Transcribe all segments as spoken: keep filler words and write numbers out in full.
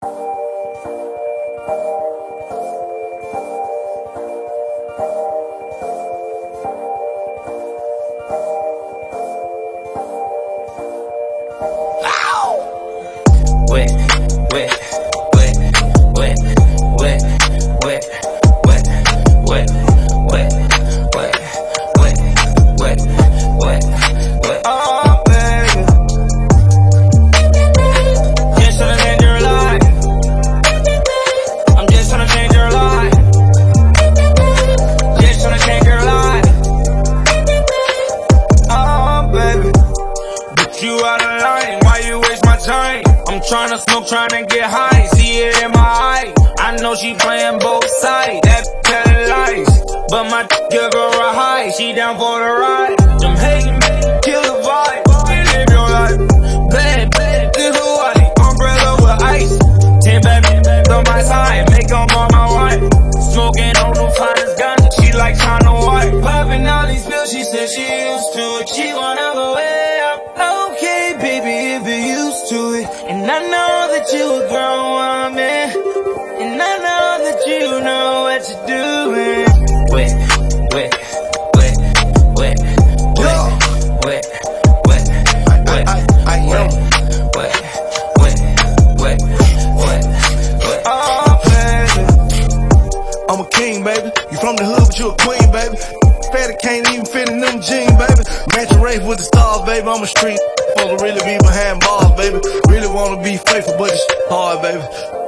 Wet, wet, wet, wet, wet, wet, wet, wet, wet, wet, wet, wet, wet, wet. Oh, baby, just tryna change your life. I'm just tryna change your life. Just tryna change your life. Oh, baby, but you out of line. Why you waste my time? I'm tryna smoke, tryna get high, see it in my eye. I know she playing both sides, that telling lies. But my give her a high, she down for the ride. Them hating, kill the vibe, and live your life. Bad, bad, this Hawaii, umbrella with ice. Ten bad men on my side, make them all my wife. Smoking on the finest gun, she like China White. Popping all these pills, she said she used to it. She wanna go way up. Okay, baby, if you're used to it. And I know that you a grown woman, and I know that you know what you're doing. Wet, wet, wet, wet, wet, wet, wet, wet, wet, wet, wet, wet, wet. Oh, baby, I'm a king, baby. You from the hood, but you a queen, baby. Fatty can't even fit in them jeans, baby. Match a race with the stars, baby. I'm a street. Supposed to really be behind bars, baby. Really wanna be faithful, but it's hard, baby.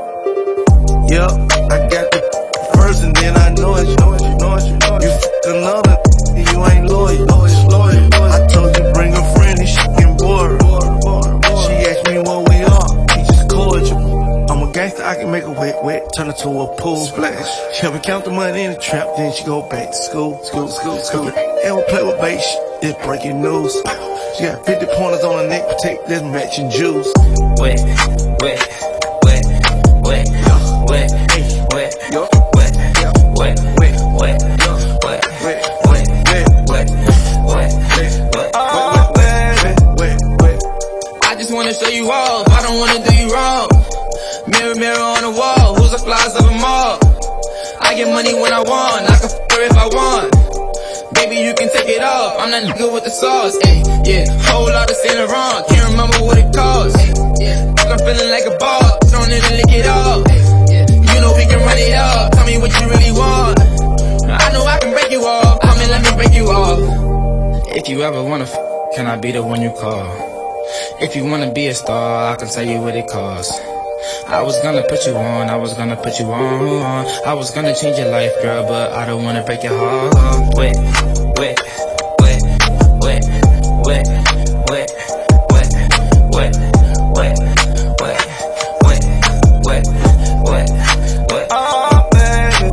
Yep, I got the first, and then I know it. You know it, you know it, you know it. You f*** another, and you ain't loyal. I told you bring a friend, and she getting bored. She asked me what we are, he just cordial. I'm a gangster, I can make her wet, wet, turn her to a pool splash. She help me count the money in the trap, then she go back to school, school, school, school. And we play with bait, it's breaking news. She got fifty pointers on her neck, protect this matching juice. Wet, wet, wet, wet, wet, wet, wet, wet, wet, wet, wet, wet, wet, wet, wet. Oh, baby, I just wanna show you off, I don't wanna do you wrong. Mirror, mirror on the wall, who's the flies of them all? I get money when I want, I can f her if I want. Baby, you can take it off, I'm that nigga with the sauce, ayy, yeah. Whole lot of Saint Laurent, can't remember what it cost, yeah. I'm feeling like a boss, don't need to lick it off, yeah. You know we can run it up, tell me what you really want. I know I can break you off, come and let me break you off. If you ever wanna f, can I be the one you call? If you wanna be a star, I can tell you what it costs. I was gonna put you on, I was gonna put you on. I was gonna change your life, girl, but I don't wanna break your heart. Wet, wet, wet, wet, wet, wet, wet, wet, wet, wet, wet, wet, wet, wet. Oh, baby,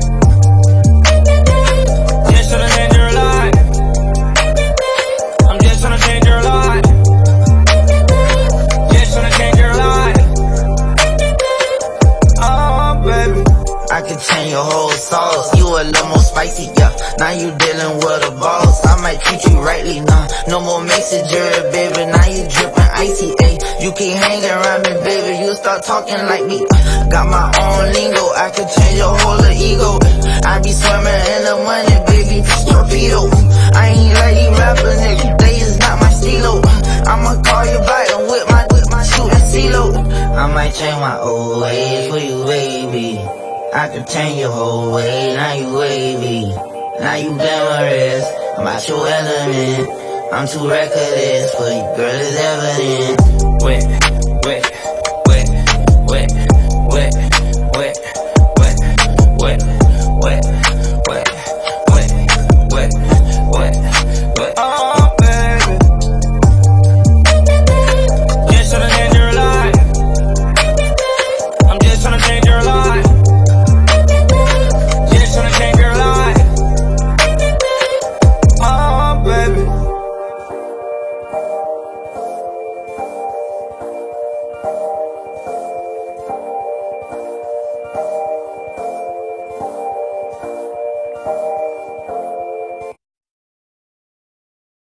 just tryna change your life. I'm just tryna change your life. Just tryna change your life. I can change your whole sauce. You a little more spicy, yeah. Now you dealing with a boss. I might treat you rightly, nah. No more messenger, baby. Now you dripping icy, ayy. You keep hanging around me, baby. You start talking like me. Got my own lingo. I can change your whole ego. I be swimming in the money, baby. Torpedo. I ain't like you rappers, nigga. They is not my stilo. I'ma call you back and whip my, whip my shooting CeeLo. I might change my old ways for you, baby. I can change your whole way, now you wavy. Now you glamorous, I'm out your element. I'm too reckless for you, girl, it's evident. Wet.